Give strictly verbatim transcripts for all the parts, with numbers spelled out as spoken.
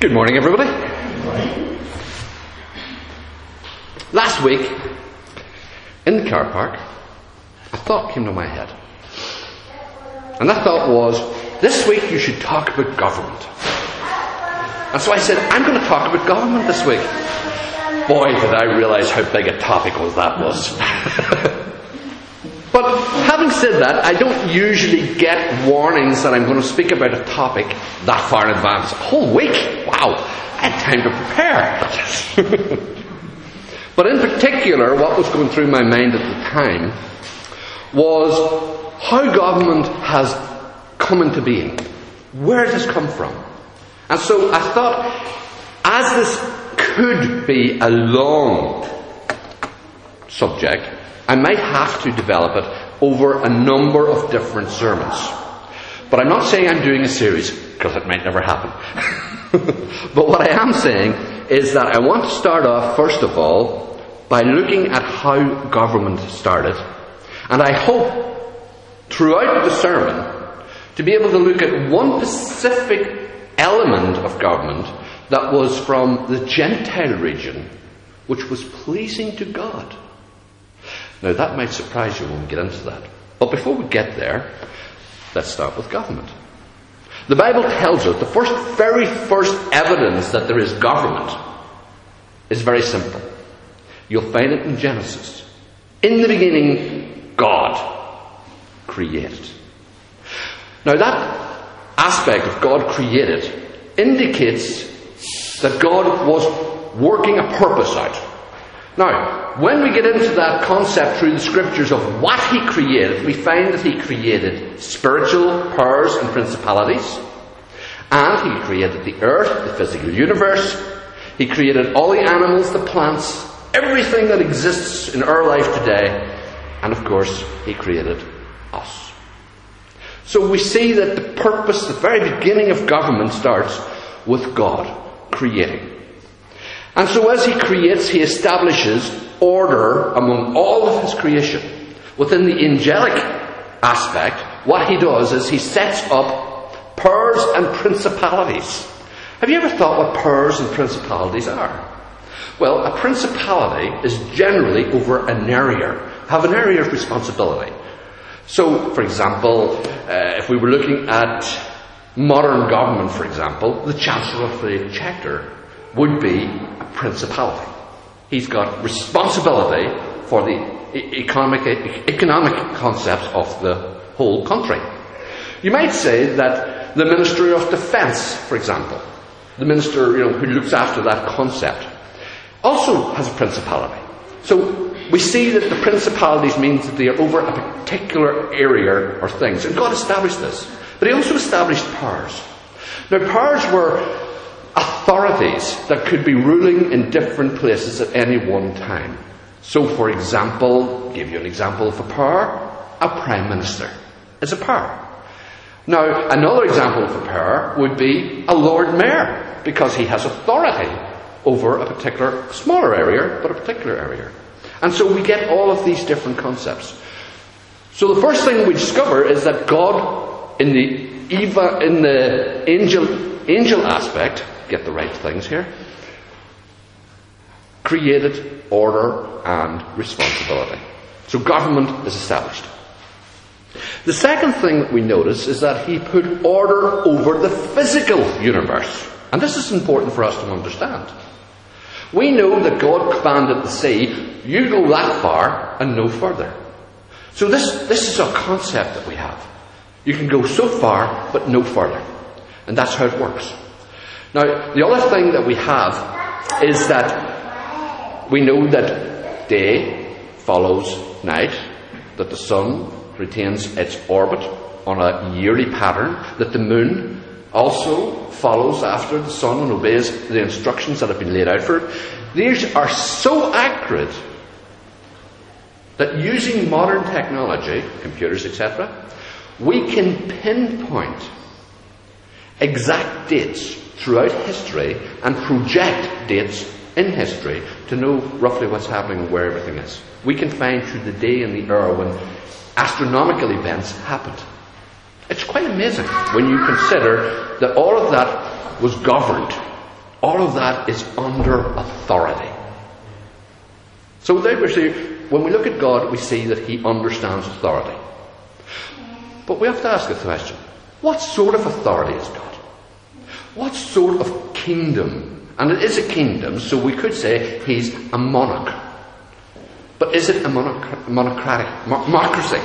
Good morning, everybody. Last week, in the car park, a thought came to my head. And that thought was, this week you should talk about government. And so I said, I'm going to talk about government this week. Boy, did I realise how big a topic was that was. But having said that, I don't usually get warnings that I'm going to speak about a topic that far in advance. A whole week? Wow, I had time to prepare. But in particular, what was going through my mind at the time was how government has come into being. Where does this come from? And so I thought, as this could be a long subject, I might have to develop it over a number of different sermons. But I'm not saying I'm doing a series, because it might never happen. But what I am saying is that I want to start off, first of all, by looking at how government started. And I hope, throughout the sermon, to be able to look at one specific element of government that was from the Gentile region, which was pleasing to God. Now that might surprise you when we get into that. But before we get there, let's start with government. The Bible tells us the first, very first evidence that there is government is very simple. You'll find it in Genesis. In the beginning, God created. Now that aspect of God created indicates that God was working a purpose out. Now, when we get into that concept through the scriptures of what He created, we find that He created spiritual powers and principalities, and He created the earth, the physical universe. He created all the animals, the plants, everything that exists in our life today, and of course, He created us. So we see that the purpose, the very beginning of government starts with God creating. And so as He creates, He establishes order among all of His creation. Within the angelic aspect, what He does is He sets up powers and principalities. Have you ever thought what powers and principalities are? Well, a principality is generally over an area, have an area of responsibility. So, for example, uh, if we were looking at modern government, for example, the Chancellor of the Exchequer would be a principality. He's got responsibility for the economic, economic concepts of the whole country. You might say that the Ministry of Defence, for example, the minister, you know, who looks after that concept, also has a principality. So we see that the principalities means that they are over a particular area or things. And God established this. But He also established powers. Now powers were authorities that could be ruling in different places at any one time. So, for example, give you an example of a power, a Prime Minister is a power. Now, another example of a power would be a Lord Mayor, because he has authority over a particular smaller area, but a particular area. And so we get all of these different concepts. So the first thing we discover is that God, in the Eva, in the angel, angel aspect, get the right things here, created order and responsibility. So government is established. The second thing that we notice is that He put order over the physical universe. And this is important for us to understand. We know that God commanded the sea, you go that far and no further. So this, this is a concept that we have. You can go so far but no further. And that's how it works. Now, the other thing that we have is that we know that day follows night, that the sun retains its orbit on a yearly pattern, that the moon also follows after the sun and obeys the instructions that have been laid out for it. These are so accurate that using modern technology, computers, et cetera, we can pinpoint exact dates throughout history and project dates in history to know roughly what's happening and where everything is. We can find through the day and the hour when astronomical events happened. It's quite amazing when you consider that all of that was governed all of that is under authority. So there we see, when we look at God, we see that he understands authority. But we have to ask a question. What sort of authority is God? What sort of kingdom? And it is a kingdom, so we could say he's a monarch. But is it a monarch- monocratic? Mo- Monocracy?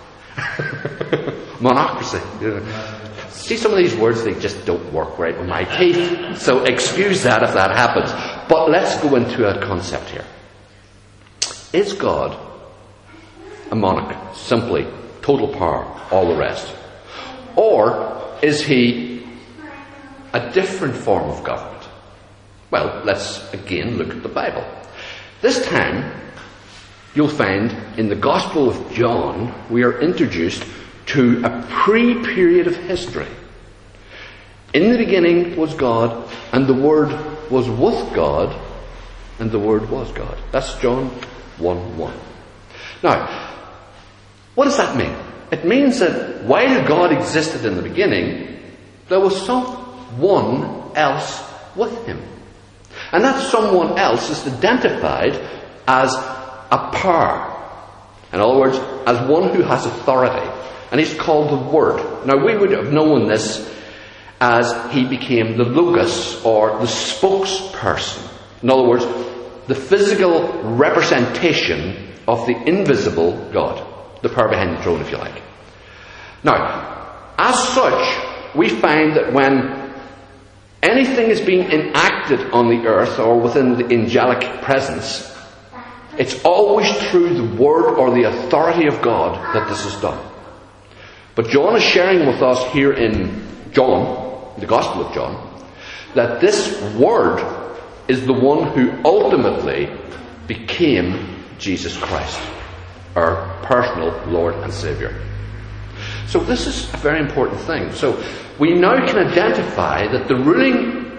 Monocracy. See, some of these words, they just don't work right with my teeth. So excuse that if that happens. But let's go into a concept here. Is God a monarch? Simply total power, all the rest. Or is he a different form of government? Well, let's again look at the Bible. This time, you'll find in the Gospel of John, we are introduced to a pre-period of history. In the beginning was God, and the Word was with God, and the Word was God. That's John one one. Now, what does that mean? It means that while God existed in the beginning, there was someone else with him. And that someone else is identified as a power. In other words, as one who has authority. And he's called the Word. Now we would have known this as he became the Logos, or the spokesperson. In other words, the physical representation of the invisible God. The power behind the throne, if you like. Now, as such, we find that when anything is being enacted on the earth or within the angelic presence, it's always through the word or the authority of God that this is done. But John is sharing with us here in John, the Gospel of John, that this word is the one who ultimately became Jesus Christ, our personal Lord and Saviour. So this is a very important thing. So we now can identify that the ruling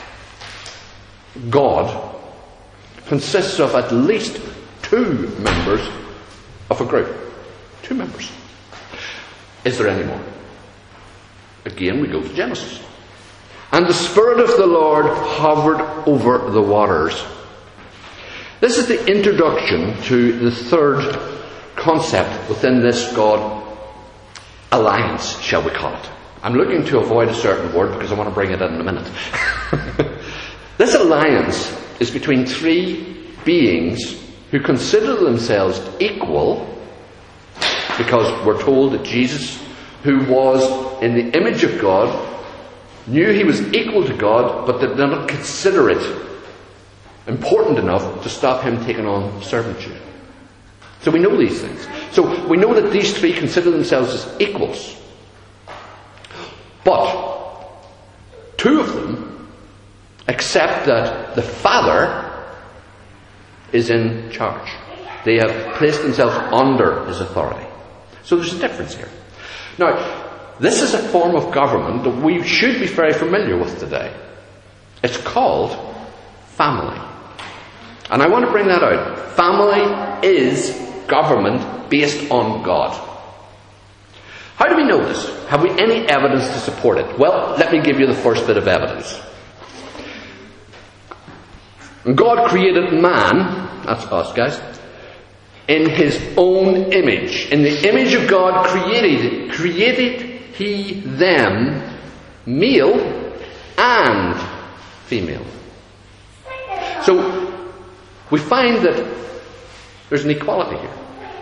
God consists of at least two members of a group. Two members. Is there any more? Again, we go to Genesis. And the Spirit of the Lord hovered over the waters. This is the introduction to the third concept within this God alliance, shall we call it. I'm looking to avoid a certain word because I want to bring it in in a minute. This alliance is between three beings who consider themselves equal, because we're told that Jesus, who was in the image of God, knew he was equal to God, but did not consider it important enough to stop him taking on servitude. So we know these things. So we know that these three consider themselves as equals. But two of them accept that the Father is in charge. They have placed themselves under his authority. So there's a difference here. Now, this is a form of government that we should be very familiar with today. It's called family. And I want to bring that out. Family is government based on God. How do we know this? Have we any evidence to support it? Well, let me give you the first bit of evidence. God created man, that's us guys, in his own image. In the image of God created, created he them, male and female. So, we find that there's an equality here.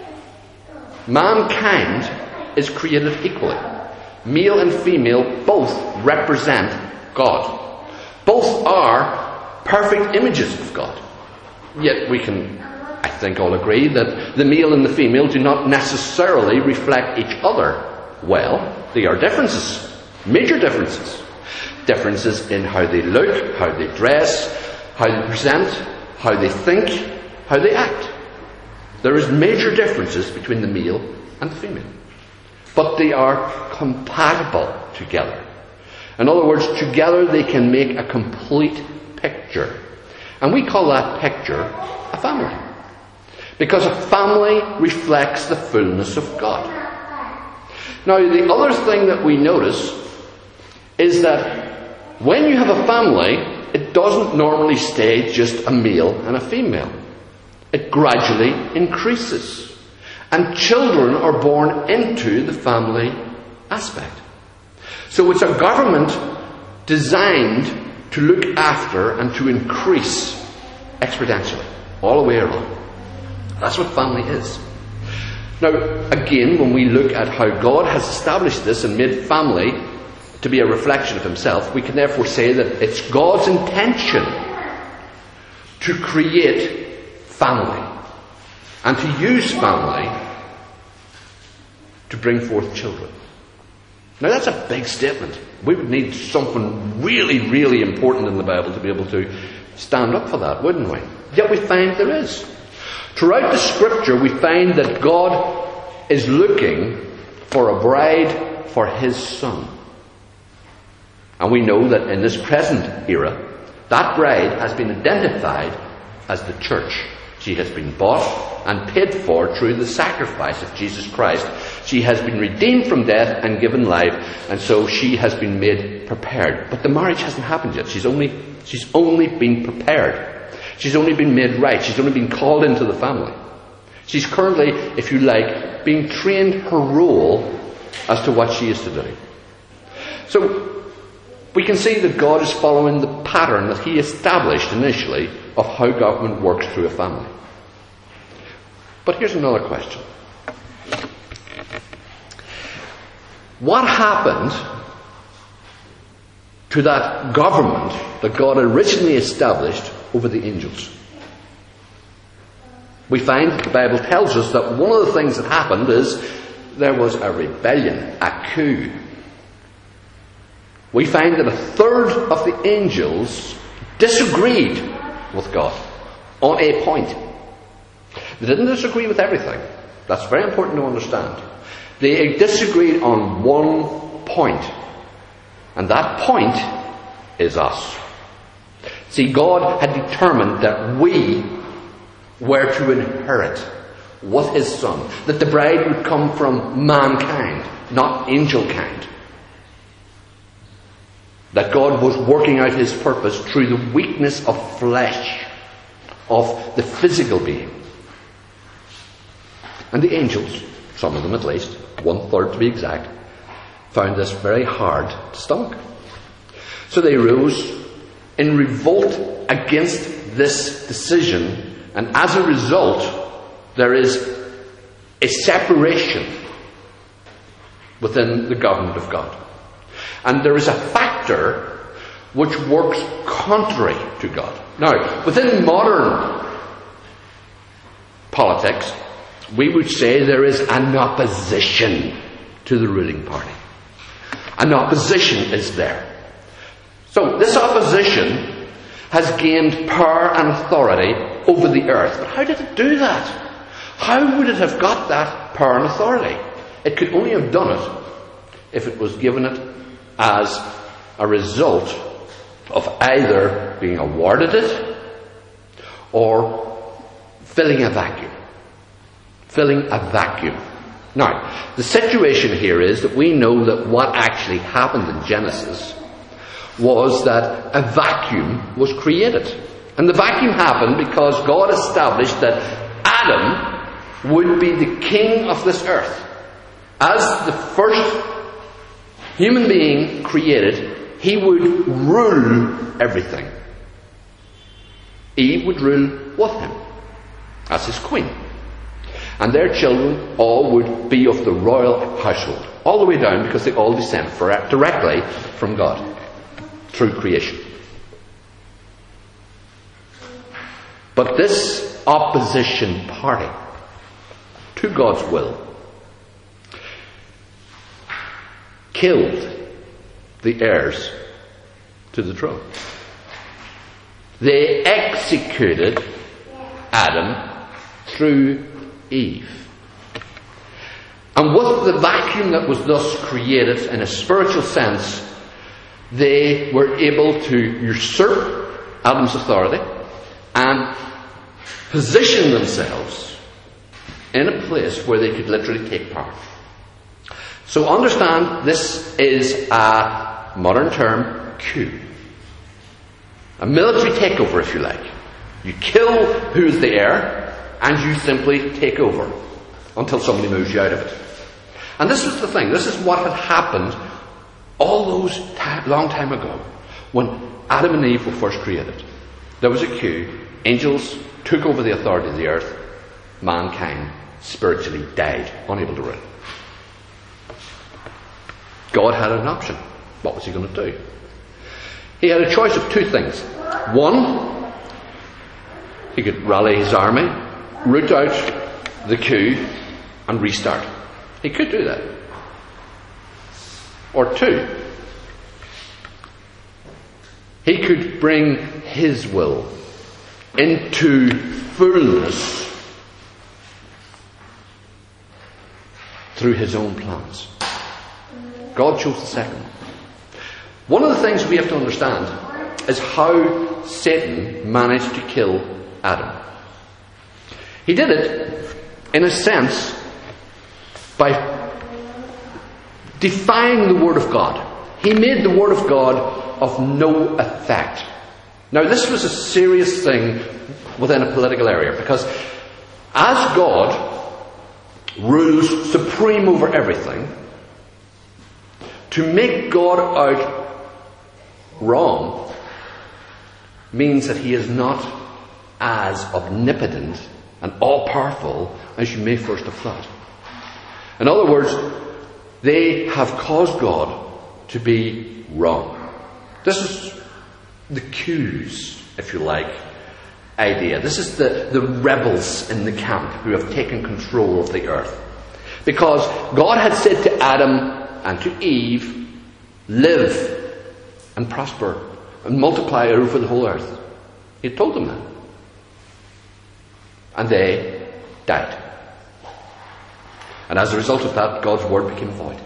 Mankind is created equally. Male and female both represent God. Both are perfect images of God. Yet we can, I think, all agree that the male and the female do not necessarily reflect each other well. There are differences, major differences. Differences in how they look, how they dress, how they present, how they think, how they act. There is major differences between the male and the female. But they are compatible together. In other words, together they can make a complete picture. And we call that picture a family. Because a family reflects the fullness of God. Now, the other thing that we notice is that when you have a family, it doesn't normally stay just a male and a female. It gradually increases. And children are born into the family aspect. So it's a government designed to look after and to increase exponentially, all the way around. That's what family is. Now, again, when we look at how God has established this and made family to be a reflection of himself, we can therefore say that it's God's intention to create family and to use family to bring forth children. Now, that's a big statement. We would need something really, really important in the Bible to be able to stand up for that, wouldn't we? Yet we find there is. Throughout the Scripture, we find that God is looking for a bride for his Son. And we know that in this present era, that bride has been identified as the church. She has been bought and paid for through the sacrifice of Jesus Christ. She has been redeemed from death and given life, and so she has been made prepared. But the marriage hasn't happened yet. She's only, she's only been prepared. She's only been made right. She's only been called into the family. She's currently, if you like, being trained her role as to what she is to do. So, we can see that God is following the pattern that he established initially of how government works through a family. But here's another question. What happened to that government that God originally established over the angels? We find that the Bible tells us that one of the things that happened is there was a rebellion, a coup. We find that a third of the angels disagreed with God on a point. They didn't disagree with everything. That's very important to understand. They disagreed on one point. And that point is us. See, God had determined that we were to inherit with his Son. That the bride would come from mankind, not angel kind. That God was working out his purpose through the weakness of flesh, of the physical being. And the angels, some of them at least, one third to be exact, found this very hard to stomach. So they rose in revolt against this decision, and as a result, there is a separation within the government of God. And there is a factor which works contrary to God. Now, within modern politics, we would say there is an opposition to the ruling party. An opposition is there. So, this opposition has gained power and authority over the earth. But how did it do that? How would it have got that power and authority? It could only have done it if it was given it as a result of either being awarded it or filling a vacuum. Filling a vacuum. Now, the situation here is that we know that what actually happened in Genesis was that a vacuum was created. And the vacuum happened because God established that Adam would be the king of this earth. As the first human being created, he would rule everything. Eve would rule with him as his queen. And their children all would be of the royal household. All the way down, because they all descend directly from God through creation. But this opposition party to God's will killed the heirs to the throne. They executed Adam through Eve. And with the vacuum that was thus created, in a spiritual sense, they were able to usurp Adam's authority and position themselves in a place where they could literally take power. So understand, this is a modern term, coup. A military takeover, if you like. You kill who's the heir, and you simply take over until somebody moves you out of it. And this was the thing. This is what had happened all those time, long time ago when Adam and Eve were first created. There was a coup. Angels took over the authority of the earth. Mankind spiritually died, unable to rule. God had an option. What was he going to do? He had a choice of two things. One, he could rally his army, root out the coup, and restart. He could do that. Or two, he could bring his will into fullness through his own plans. God chose the second. One of the things we have to understand is how Satan managed to kill Adam. He did it, in a sense, by defying the Word of God. He made the Word of God of no effect. Now, this was a serious thing within a political area, because as God rules supreme over everything, to make God out wrong means that he is not as omnipotent and all-powerful as you may first have thought. In other words, they have caused God to be wrong. This is the coups, if you like, idea. This is the, the rebels in the camp who have taken control of the earth. Because God had said to Adam and to Eve, live and prosper and multiply over the whole earth. He had told them that. And they died. And as a result of that, God's word became void.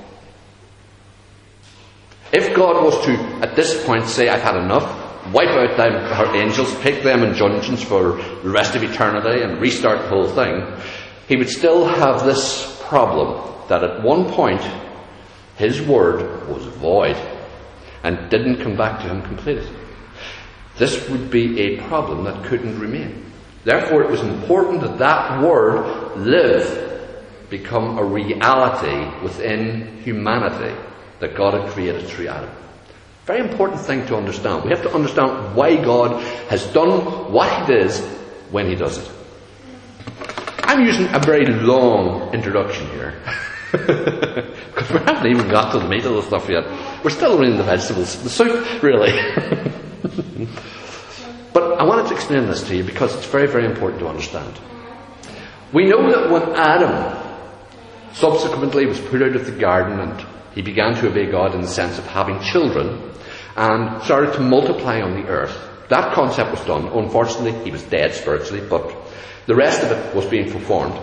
If God was to, at this point, say, I've had enough, wipe out them, her angels, take them in dungeons for the rest of eternity and restart the whole thing, he would still have this problem, that at one point, his word was void and didn't come back to him completed. This would be a problem that couldn't remain. Therefore, it was important that that word, live, become a reality within humanity that God had created through Adam. Very important thing to understand. We have to understand why God has done what he does when he does it. I'm using a very long introduction here. Because we haven't even got to the meat of the stuff yet. We're still in the vegetables, the soup, really. But I wanted to explain this to you because it's very, very important to understand. We know that when Adam subsequently was put out of the garden and he began to obey God in the sense of having children and started to multiply on the earth, that concept was done. Unfortunately, he was dead spiritually, but the rest of it was being performed.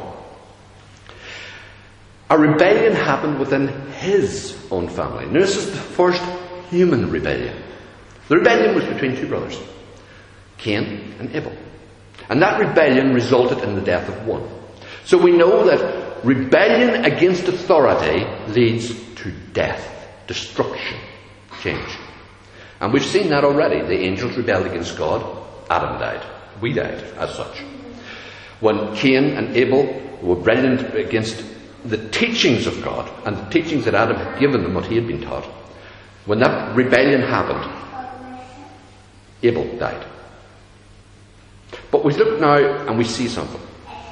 A rebellion happened within his own family. Now, this is the first human rebellion. The rebellion was between two brothers, Cain and Abel. And that rebellion resulted in the death of one. So we know that rebellion against authority leads to death, destruction, change. And we've seen that already. The angels rebelled against God. Adam died. We died as such. When Cain and Abel were rebellion against the teachings of God and the teachings that Adam had given them, what he had been taught, when that rebellion happened, Abel died. But we look now and we see something.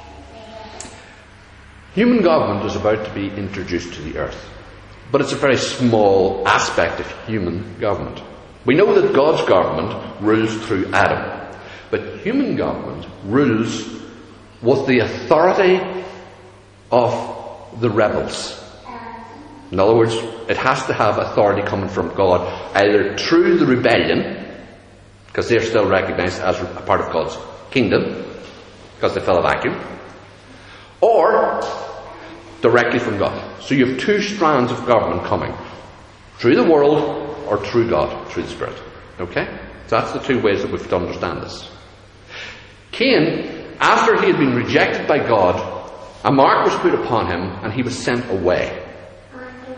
Human government is about to be introduced to the earth. But it's a very small aspect of human government. We know that God's government rules through Adam. But human government rules with the authority of the rebels. In other words, it has to have authority coming from God, either through the rebellion, because they're still recognized as a part of God's kingdom, because they fill a vacuum, or directly from God. So you have two strands of government coming, through the world or through God, through the Spirit. Okay? So that's the two ways that we have to understand this. Cain, after he had been rejected by God, a mark was put upon him and he was sent away.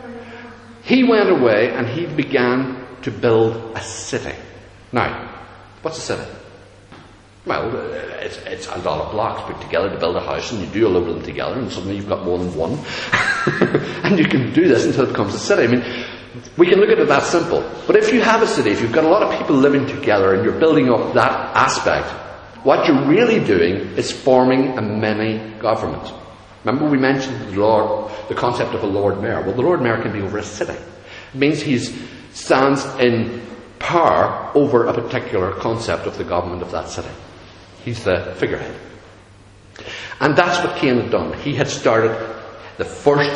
He went away and he began to build a city. Now, What's a city? Well, it's, it's a lot of blocks put together to build a house, and you do a load of them together, and suddenly you've got more than one. And you can do this until it becomes a city. I mean, we can look at it that simple. But if you have a city, if you've got a lot of people living together and you're building up that aspect, what you're really doing is forming a mini government. Remember we mentioned the Lord, the concept of a Lord Mayor. Well, the Lord Mayor can be over a city. It means he stands in power over a particular concept of the government of that city. He's the figurehead. And that's what Cain had done. He had started the first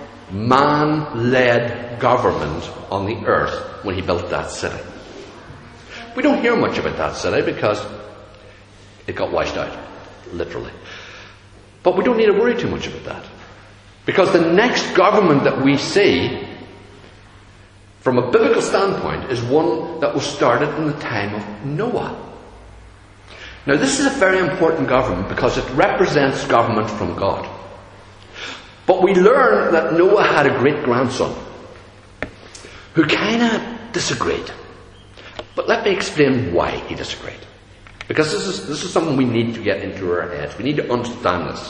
man-led government on the earth when he built that city. We don't hear much about that city because it got washed out, literally. But we don't need to worry too much about that. Because the next government that we see, from a biblical standpoint, is one that was started in the time of Noah. Now, this is a very important government because it represents government from God. But we learn that Noah had a great-grandson who kind of disagreed. But let me explain why he disagreed. Because this is, this is something we need to get into our heads. We need to understand this.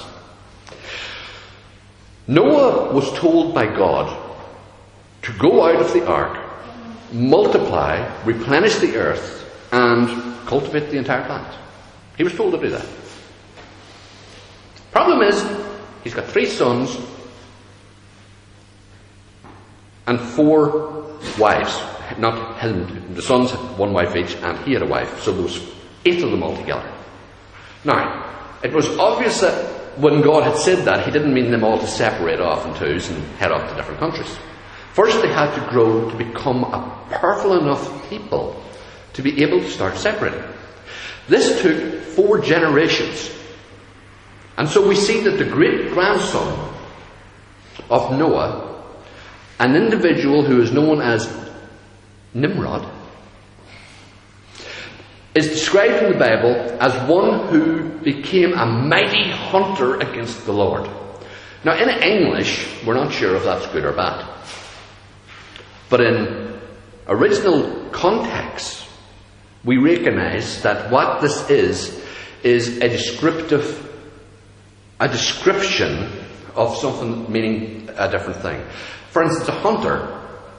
Noah was told by God to go out of the ark, multiply, replenish the earth, and cultivate the entire planet. He was told to do that. Problem is, he's got three sons and four wives. Not him. The sons had one wife each, and he had a wife. So there was eight of them altogether. Now, it was obvious that when God had said that, he didn't mean them all to separate off in twos and head off to different countries. First, they had to grow to become a powerful enough people to be able to start separating. This took four generations. And so we see that the great-grandson of Noah, an individual who is known as Nimrod, is described in the Bible as one who became a mighty hunter against the Lord. Now, in English, we're not sure if that's good or bad. But in original context, we recognize that what this is, is a descriptive, a description of something meaning a different thing. For instance, a hunter,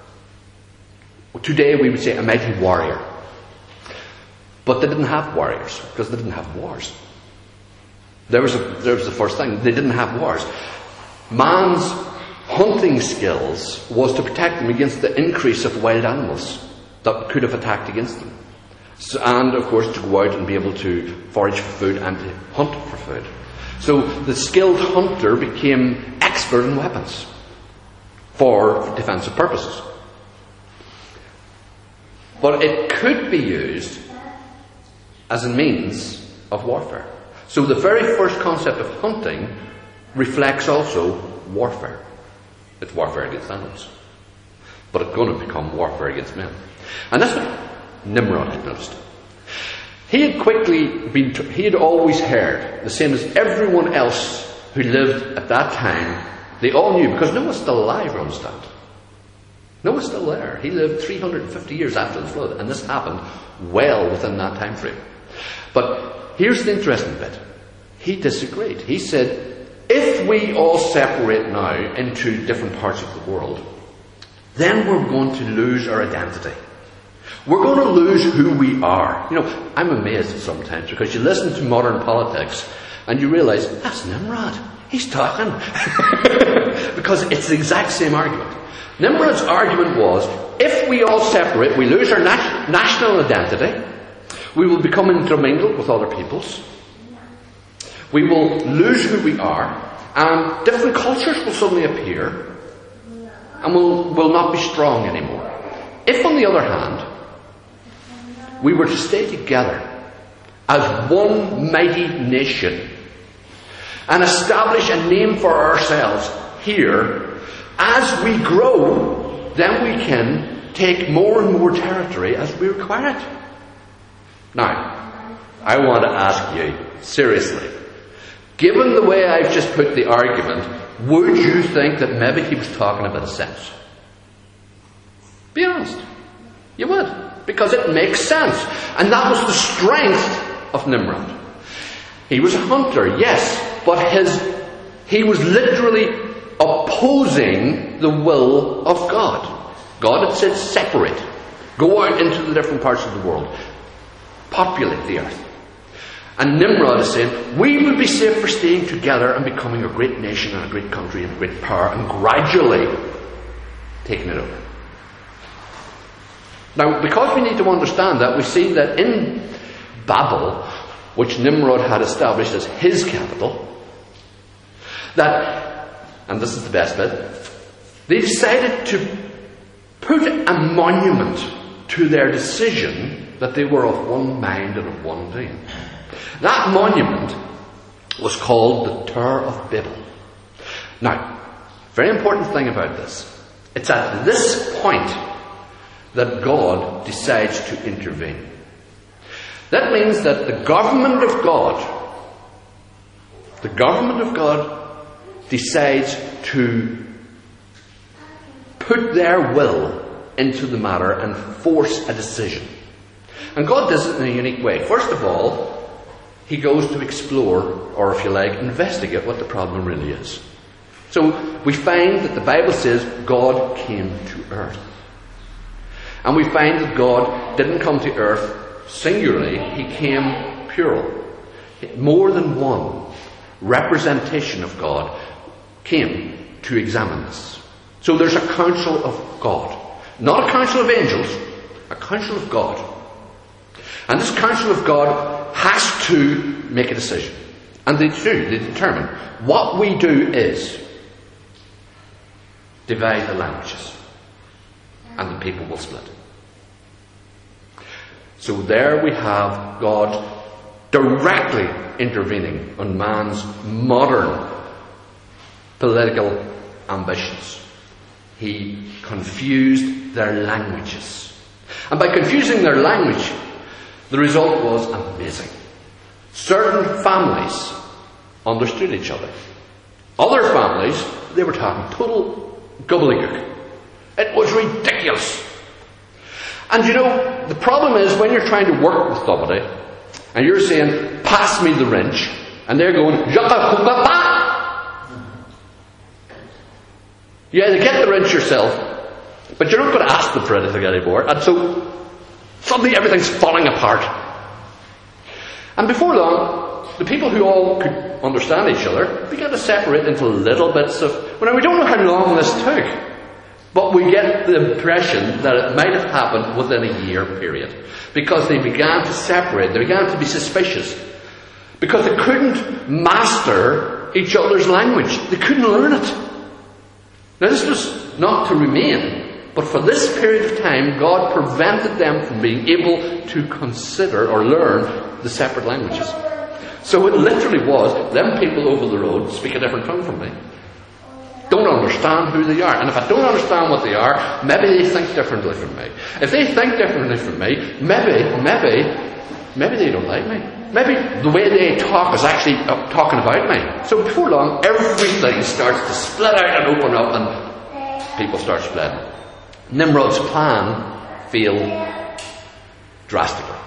today we would say a mighty warrior. But they didn't have warriors, because they didn't have wars. There was, a, there was the first thing. They didn't have wars. Man's hunting skills was to protect them against the increase of wild animals that could have attacked against them. So, and, of course, to go out and be able to forage for food and to hunt for food. So the skilled hunter became expert in weapons for defensive purposes. But it could be used as a means of warfare. So the very first concept of hunting reflects also warfare. It's warfare against animals. But it's going to become warfare against men. And that's what Nimrod had noticed. He had quickly been, he had always heard, the same as everyone else who lived at that time, they all knew, because Noah's still alive, you understand. Noah's still there. He lived three hundred fifty years after the flood, and this happened well within that time frame. But here's the interesting bit. He disagreed. He said, if we all separate now into different parts of the world, then we're going to lose our identity. We're going to lose who we are. You know, I'm amazed sometimes because you listen to modern politics and you realise, that's Nimrod. He's talking. Because it's the exact same argument. Nimrod's argument was, if we all separate, we lose our nat- national identity. We will become intermingled with other peoples. We will lose who we are. And different cultures will suddenly appear. And will will not be strong anymore. If, on the other hand, we were to stay together as one mighty nation and establish a name for ourselves here, as we grow, then we can take more and more territory as we require it. Now, I want to ask you, seriously, given the way I've just put the argument, would you think that maybe he was talking about a sense? Be honest. You would. because it makes sense. And that was the strength of Nimrod. He was a hunter, yes, but his he was literally opposing the will of God. God had said, separate. Go out into the different parts of the world. Populate the earth. And Nimrod is saying, we would be safe for staying together and becoming a great nation and a great country and a great power and gradually taking it over. Now, because we need to understand that, we see that in Babel, which Nimrod had established as his capital, that, and this is the best bit, they decided to put a monument to their decision that they were of one mind and of one dream. That monument was called the Tower of Babel. Now, very important thing about this, it's at this point that God decides to intervene. That means that the government of God, the government of God decides to put their will into the matter and force a decision. And God does it in a unique way. First of all, He goes to explore, or if you like, investigate what the problem really is. So we find that the Bible says God came to earth. And we find that God didn't come to earth singularly, He came plural. More than one representation of God came to examine this. So there's a council of God. Not a council of angels, a council of God. And this council of God has to make a decision. And they do, they determine. What we do is divide the languages. And the people will split. So there we have God directly intervening on man's modern political ambitions. He confused their languages. And by confusing their language, the result was amazing. Certain families understood each other. Other families, they were talking total gobbledygook. It was ridiculous. And you know, the problem is when you're trying to work with somebody, and you're saying, pass me the wrench, and they're going, Jaka. You either get the wrench yourself, but you're not going to ask them for anything anymore. And so, suddenly everything's falling apart. And before long, the people who all could understand each other began to separate into little bits of... Well, now, we don't know how long this took, but we get the impression that it might have happened within a year period. Because they began to separate, they began to be suspicious. Because they couldn't master each other's language. They couldn't learn it. Now, this was not to remain, but for this period of time, God prevented them from being able to consider or learn the separate languages. So it literally was, them people over the road speak a different tongue from me. Don't understand who they are. And if I don't understand what they are, maybe they think differently from me. If they think differently from me, maybe, maybe, maybe they don't like me. Maybe the way they talk is actually uh, talking about me. So before long, everything starts to split out and open up and people start splitting. Nimrod's plan failed drastically.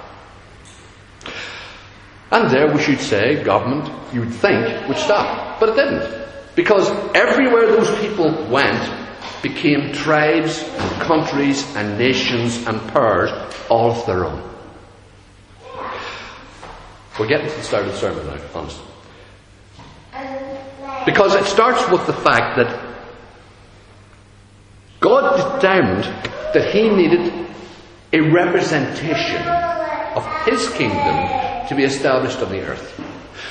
And there we should say, government, you would think, would stop. But it didn't. Because everywhere those people went became tribes and countries and nations and powers all of their own. We're getting to the start of the sermon now, honestly. Because it starts with the fact that God determined that He needed a representation of His kingdom to be established on the earth.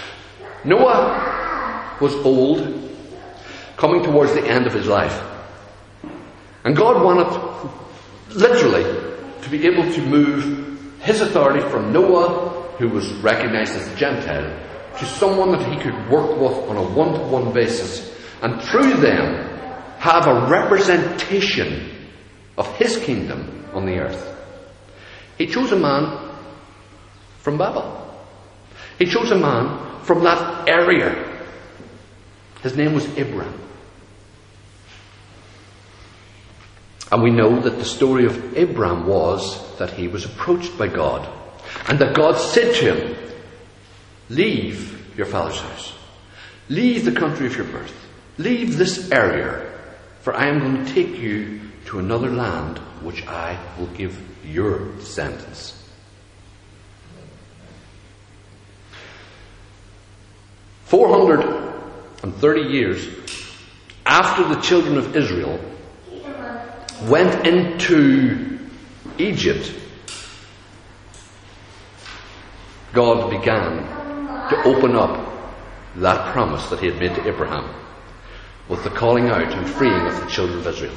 Noah was old, coming towards the end of his life. And God wanted, literally, to be able to move His authority from Noah, who was recognized as a Gentile, to someone that He could work with on a one-to-one basis, and through them have a representation of His kingdom on the earth. He chose a man from Babel. He chose a man from that area. His name was Abraham. And we know that the story of Abraham was that he was approached by God, and that God said to him, leave your father's house, leave the country of your birth, leave this area, for I am going to take you to another land which I will give your descendants. Four hundred and thirty years after the children of Israel went into Egypt, God began to open up that promise that he had made to Abraham with the calling out and freeing of the children of Israel.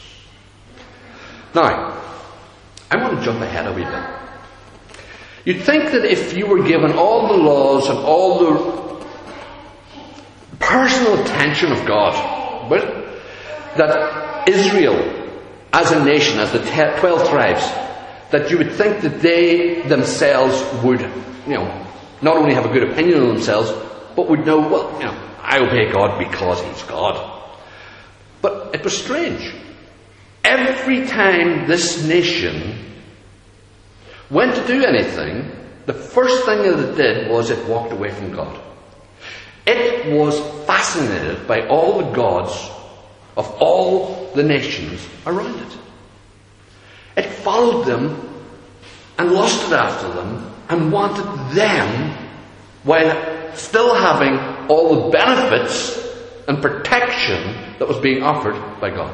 Now, I want to jump ahead a wee bit. You'd think that if you were given all the laws and all the personal attention of God, but that Israel as a nation, as the twelve tribes, that you would think that they themselves would, you know, not only have a good opinion of themselves, but would know, well, you know, I obey God because He's God. But it was strange. Every time this nation went to do anything, the first thing that it did was it walked away from God. It was fascinated by all the gods of all the nations around it. It followed them and lusted after them and wanted them, while still having all the benefits and protection that was being offered by God.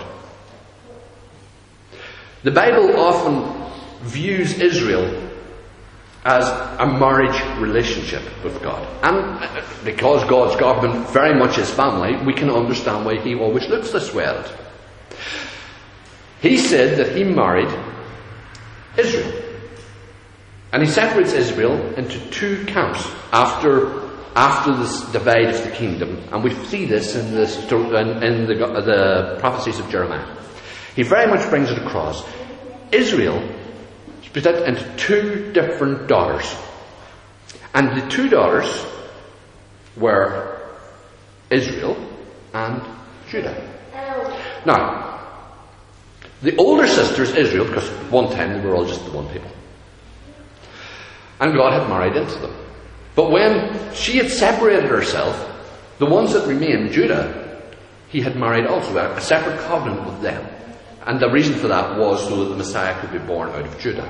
The Bible often views Israel as a marriage relationship with God. And because God's government very much is family, we can understand why He always looks this way at it. He said that He married Israel. And He separates Israel into two camps after after this divide of the kingdom. And we see this in the, in, in the, the prophecies of Jeremiah. He very much brings it across. Israel split it into two different daughters. And the two daughters were Israel and Judah. Now, the older sister is Israel, because at one time they were all just the one people. And God had married into them. But when she had separated herself, the ones that remained, Judah, He had married also, a separate covenant with them. And the reason for that was so that the Messiah could be born out of Judah.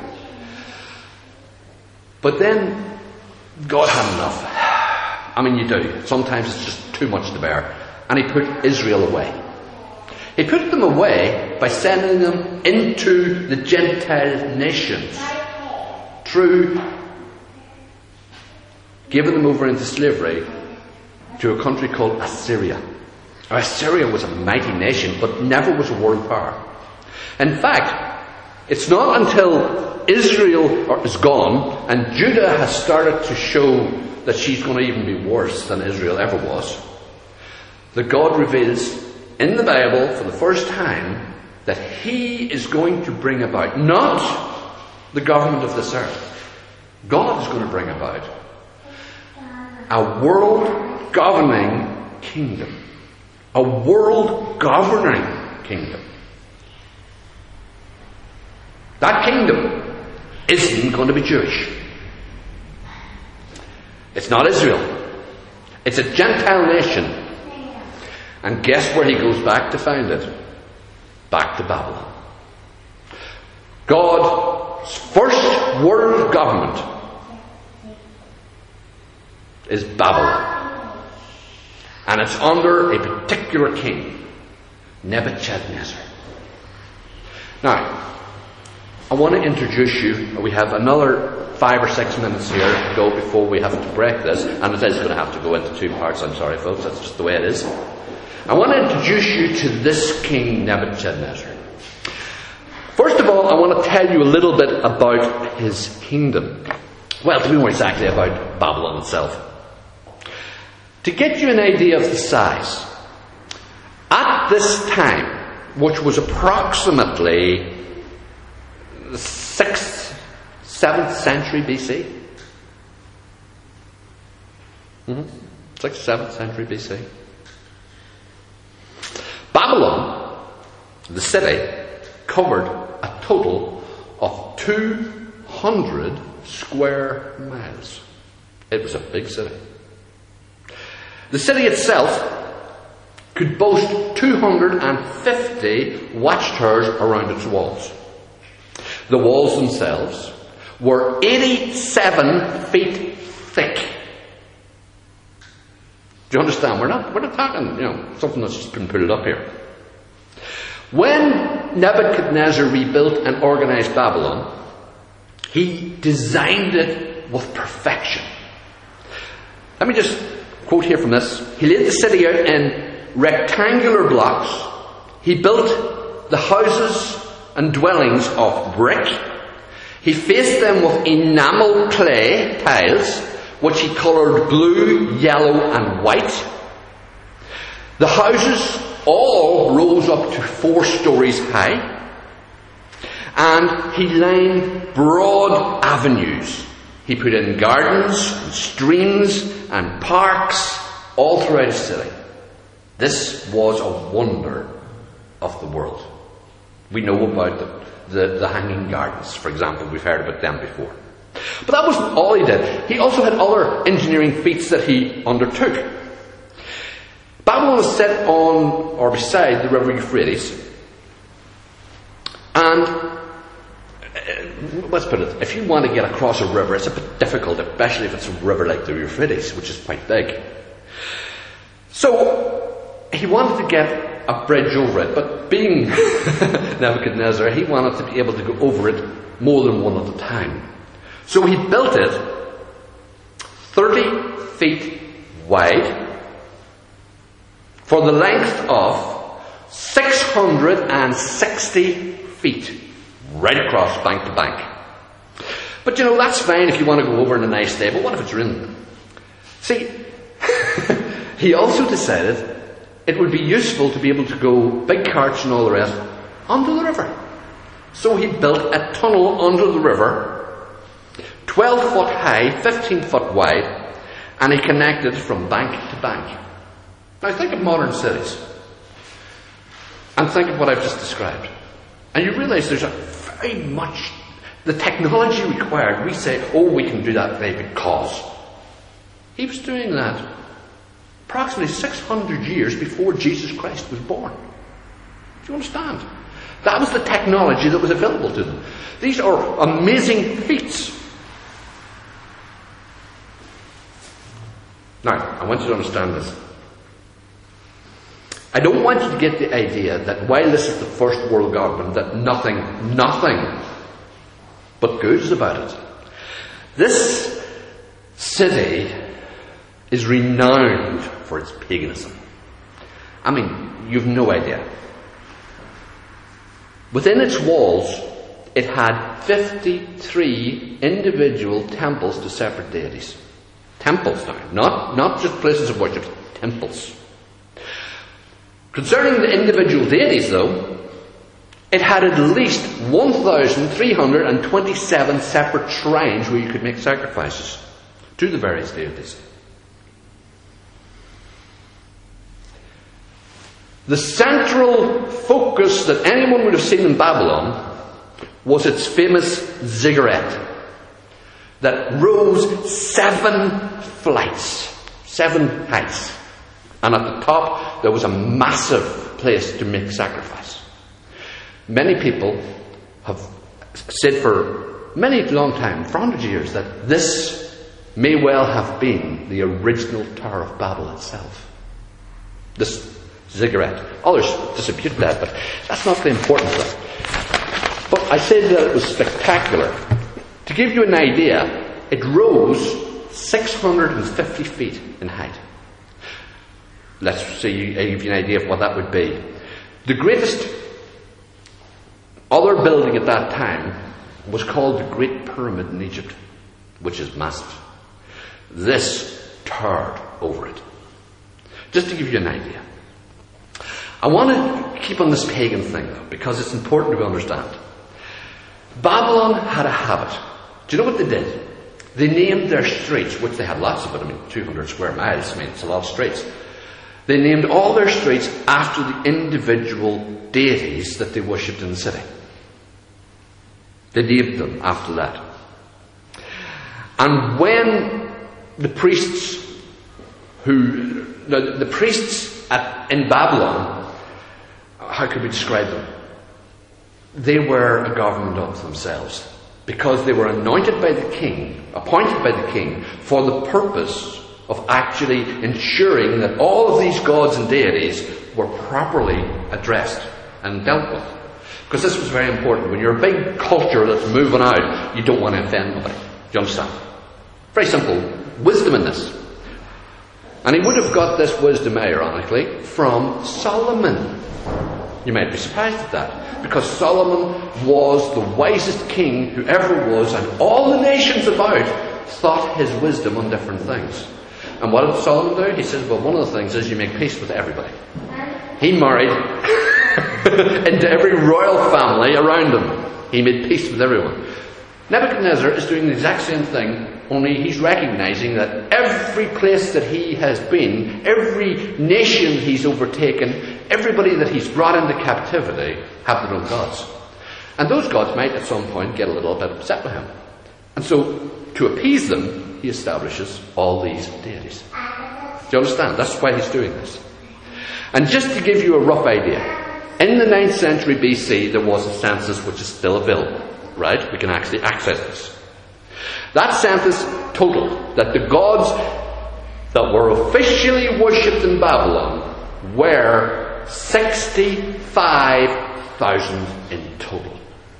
But then God had enough. I mean, you do. Sometimes it's just too much to bear. And He put Israel away. He put them away by sending them into the Gentile nations through giving them over into slavery to a country called Assyria. Now, Assyria was a mighty nation, but never was a world power. In fact, it's not until Israel is gone and Judah has started to show that she's going to even be worse than Israel ever was, that God reveals in the Bible for the first time that He is going to bring about not the government of this earth. God is going to bring about a world governing kingdom. A world governing kingdom. That kingdom isn't going to be Jewish. It's not Israel. It's a Gentile nation. And guess where He goes back to find it? Back to Babylon. God's first world government is Babylon. And it's under a particular king, Nebuchadnezzar. Now, I want to introduce you. We have another five or six minutes here to go before we have to break this. And it is going to have to go into two parts. I'm sorry, folks. That's just the way it is. I want to introduce you to this king, Nebuchadnezzar. First of all, I want to tell you a little bit about his kingdom. Well, to be more exactly, about Babylon itself. To get you an idea of the size, at this time, which was approximately the sixth, seventh century B C. Mm-hmm. sixth, seventh century B C. Babylon, the city, covered a total of two hundred square miles. It was a big city. The city itself could boast two hundred fifty watchtowers around its walls. The walls themselves were eighty-seven feet thick. Do you understand? We're not, we're not talking, you know, something that's just been put up here. When Nebuchadnezzar rebuilt and organized Babylon, he designed it with perfection. Let me just quote here from this. He laid the city out in rectangular blocks. He built the houses and dwellings of brick. He faced them with enamel clay tiles, which he coloured blue, yellow and white. The houses all rose up to four stories high, and he lined broad avenues. He put in gardens and streams and parks all throughout his city. This was a wonder of the world. We know about the, the, the hanging gardens, for example. We've heard about them before. But that wasn't all he did. He also had other engineering feats that he undertook. Babylon was set on or beside the river Euphrates. And uh, let's put it, if you want to get across a river, it's a bit difficult, especially if it's a river like the Euphrates, which is quite big. So he wanted to get a bridge over it, but being Nebuchadnezzar, he wanted to be able to go over it more than one at a time. So he built it thirty feet wide for the length of six hundred sixty feet, right across bank to bank. But you know, that's fine if you want to go over on a nice day, but what if it's raining? See, he also decided it would be useful to be able to go big carts and all the rest under the river. So he built a tunnel under the river, twelve foot high, fifteen foot wide, and he connected from bank to bank. Now think of modern cities, and think of what I've just described. And you realise there's a very much, the technology required, we say, oh, we can do that today because. He was doing that approximately six hundred years before Jesus Christ was born. Do you understand? That was the technology that was available to them. These are amazing feats. Now, I want you to understand this. I don't want you to get the idea that while this is the first world government, that nothing, nothing but good is about it. This city is renowned for its paganism. I mean, you've no idea. Within its walls, it had fifty-three individual temples to separate deities. Temples now, not, not just places of worship, temples. Concerning the individual deities, though, it had at least one thousand three hundred twenty-seven separate shrines where you could make sacrifices to the various deities. The central focus that anyone would have seen in Babylon was its famous ziggurat that rose seven flights, seven heights. And at the top there was a massive place to make sacrifice. Many people have said for many long time, for hundreds of years, that this may well have been the original Tower of Babel itself. This ziggurat. Others dispute that, but that's not the important thing. But I said that it was spectacular. To give you an idea, it rose six hundred fifty feet in height. Let's see, I give you an idea of what that would be. The greatest other building at that time was called the Great Pyramid in Egypt, which is massive. This towered over it. Just to give you an idea. I want to keep on this pagan thing, though, because it's important to understand. Babylon had a habit. Do you know what they did? They named their streets, which they had lots of it, I mean, two hundred square miles, I mean, it's a lot of streets. They named all their streets after the individual deities that they worshipped in the city. They named them after that. And when the priests who, the, the priests at, in Babylon, how could we describe them? They were a government of themselves, because they were anointed by the king, appointed by the king, for the purpose of actually ensuring that all of these gods and deities were properly addressed and dealt with. Because this was very important. When you're a big culture that's moving out, you don't want to offend nobody. Do you understand? Very simple wisdom in this. And he would have got this wisdom, ironically, from Solomon. You might be surprised at that, because Solomon was the wisest king who ever was, and all the nations about thought his wisdom on different things. And what did Solomon do? He says, well, one of the things is you make peace with everybody. He married into every royal family around him. He made peace with everyone. Nebuchadnezzar is doing the exact same thing, only he's recognizing that every place that he has been, every nation he's overtaken, everybody that he's brought into captivity have their own gods. And those gods might at some point get a little bit upset with him. And so, to appease them, he establishes all these deities. Do you understand? That's why he's doing this. And just to give you a rough idea, in the ninth century B C, there was a census which is still available. Right? We can actually access this. That census totaled that the gods that were officially worshipped in Babylon were sixty-five thousand in total.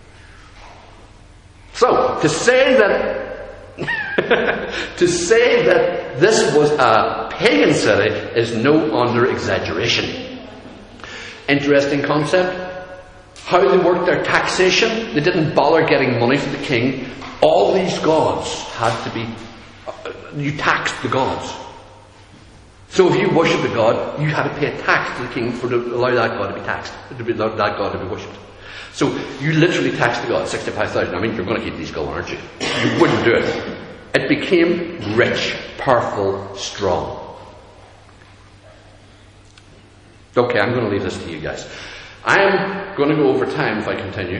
So, to say that to say that this was a pagan city is no under exaggeration. Interesting concept. How they worked their taxation. They didn't bother getting money from the king. All these gods had to be, you taxed the gods. So if you worshipped a god, you had to pay a tax to the king for to allow that god to be taxed, to be, allow that god to be worshipped. So you literally taxed the god, sixty-five thousand. I mean, you're going to keep these going, aren't you? You wouldn't do it. It became rich, powerful, strong. Okay, I'm going to leave this to you guys. I am going to go over time if I continue.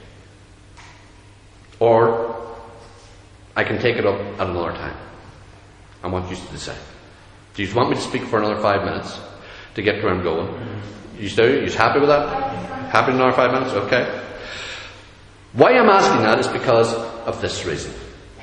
Or I can take it up at another time. I want you to decide. Do you want me to speak for another five minutes to get to where I'm going? You do? You happy with that? Happy with another five minutes? Okay. Why I'm asking that is because of this reason.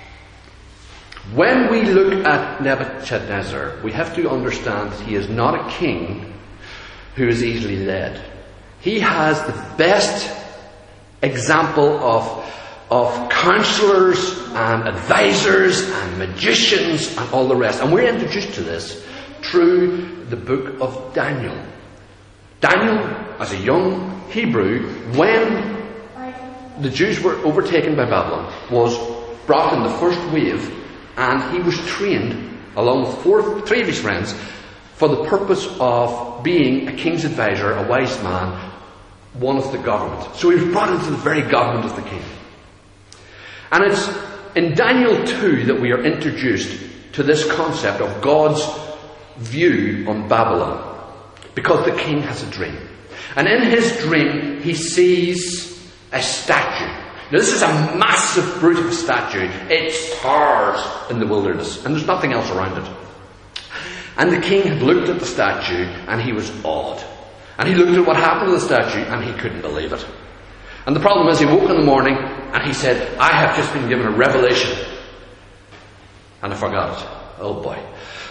When we look at Nebuchadnezzar, we have to understand that he is not a king who is easily led. He has the best example of, of counselors and advisors and magicians and all the rest. And we're introduced to this through the book of Daniel. Daniel, as a young Hebrew, when the Jews were overtaken by Babylon, was brought in the first wave, and he was trained, along with four, three of his friends, for the purpose of being a king's advisor, a wise man, one of the government. So he was brought into the very government of the king. And it's in Daniel two that we are introduced to this concept of God's view on Babylon. Because the king has a dream. And in his dream, he sees a statue. Now this is a massive, brute of a statue. It towers in the wilderness, and there's nothing else around it. And the king had looked at the statue, and he was awed. And he looked at what happened to the statue, and he couldn't believe it. And the problem is, he woke in the morning, and he said, I have just been given a revelation. And I forgot it. Oh boy.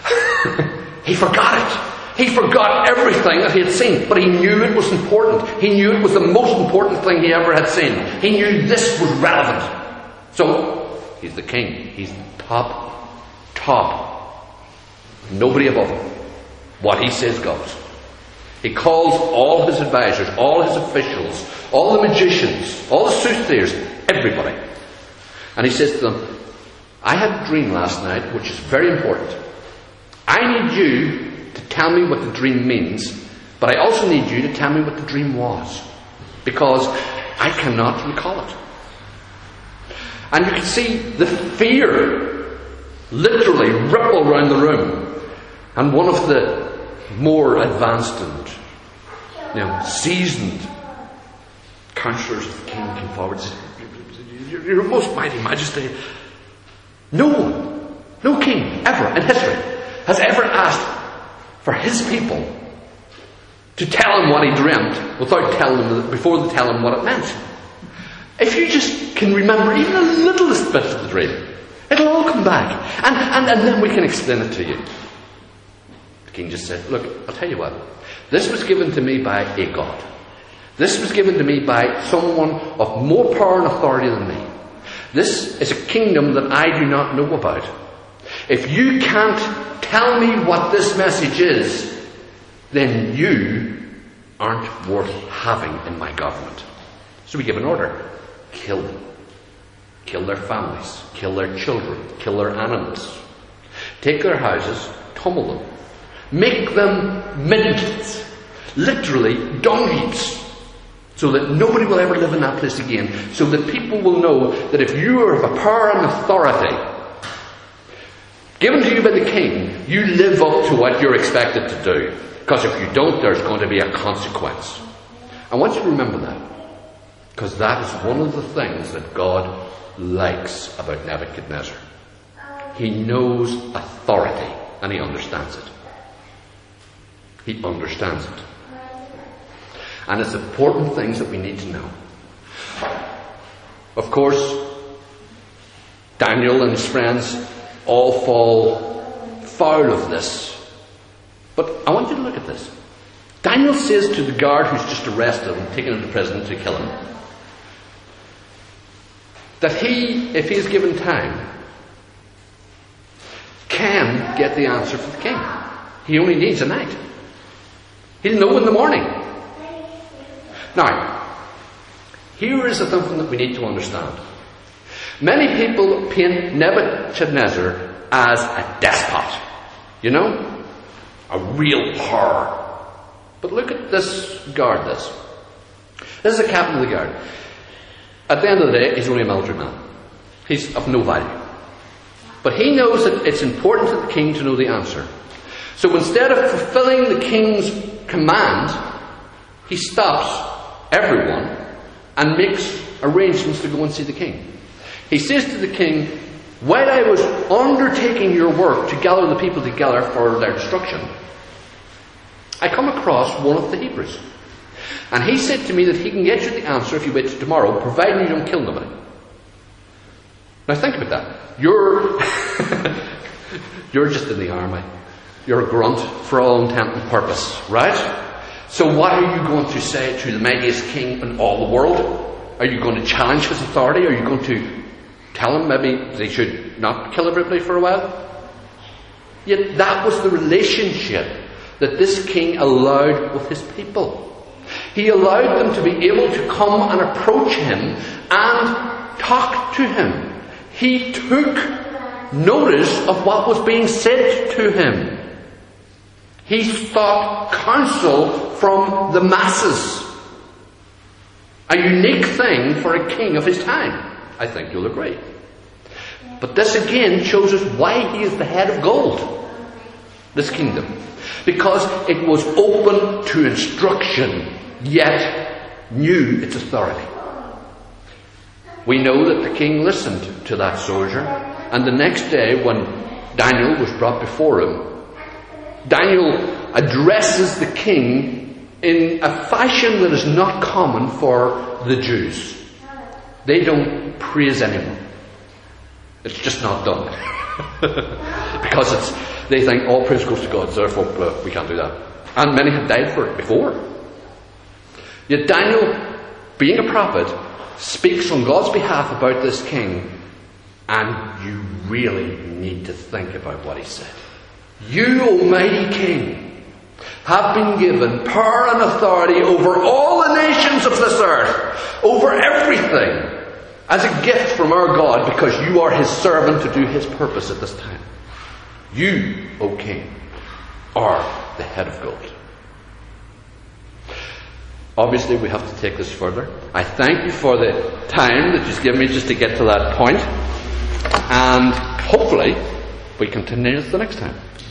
He forgot it. He forgot everything that he had seen, but he knew it was important. He knew it was the most important thing he ever had seen. He knew this was relevant. So, he's the king. He's top, top. Nobody above him. What he says goes. He calls all his advisors, all his officials, all the magicians, all the soothsayers, everybody. And he says to them, I had a dream last night, which is very important. I need you to tell me what the dream means, but I also need you to tell me what the dream was, because I cannot recall it. And you can see the fear literally ripple around the room. And one of the more advanced and you know, seasoned counselors of the king came forward and said, your most mighty majesty, no one, no king ever in history has ever asked for his people to tell him what he dreamt without telling them, before they tell him what it meant. If you just can remember even the littlest bit of the dream, it'll all come back. And, and, and then we can explain it to you. The king just said, look, I'll tell you what. This was given to me by a God. This was given to me by someone of more power and authority than me. This is a kingdom that I do not know about. If you can't tell me what this message is, then you aren't worth having in my government. So we give an order. Kill them. Kill their families. Kill their children. Kill their animals. Take their houses. Tumble them. Make them mints. Literally dung heaps. So that nobody will ever live in that place again. So that people will know that if you are of a power and authority given to you by the king, you live up to what you're expected to do. Because if you don't, there's going to be a consequence. I want you to remember that. Because that is one of the things that God likes about Nebuchadnezzar. He knows authority and he understands it. He understands it. And it's important things that we need to know. Of course, Daniel and his friends all fall foul of this. But I want you to look at this. Daniel says to the guard who's just arrested and taken into prison to kill him, that he, if he is given time, can get the answer for the king. He only needs a night. He'll know in the morning. Now, here is something that we need to understand. Many people paint Nebuchadnezzar as a despot. You know? A real power. But look at this guard, this. This is the captain of the guard. At the end of the day, he's only a military man. He's of no value. But he knows that it's important to the king to know the answer. So instead of fulfilling the king's command, he stops everyone and makes arrangements to go and see the king. He says to the king, while I was undertaking your work to gather the people together for their destruction, I come across one of the Hebrews. And he said to me that he can get you the answer if you wait till tomorrow, providing you don't kill nobody. Now think about that. You're, you're just in the army. You're a grunt for all intent and purpose, right? So what are you going to say to the mightiest king in all the world? Are you going to challenge his authority? Are you going to tell him maybe they should not kill everybody for a while? Yet that was the relationship that this king allowed with his people. He allowed them to be able to come and approach him and talk to him. He took notice of what was being said to him. He sought counsel from the masses. A unique thing for a king of his time. I think you'll agree. But this again shows us why he is the head of gold. This kingdom. Because it was open to instruction, yet knew its authority. We know that the king listened to that soldier, and the next day when Daniel was brought before him, Daniel addresses the king in a fashion that is not common for the Jews. They don't praise anyone. It's just not done. Because it's, they think all praise goes to God, therefore uh, we can't do that. And many have died for it before. Yet Daniel, being a prophet, speaks on God's behalf about this king, and you really need to think about what he said. You, Almighty King, have been given power and authority over all the nations of this earth, over everything, as a gift from our God, because you are his servant to do his purpose at this time. You, O King, are the head of gold. Obviously, we have to take this further. I thank you for the time that you've given me just to get to that point. And hopefully, we continue this the next time.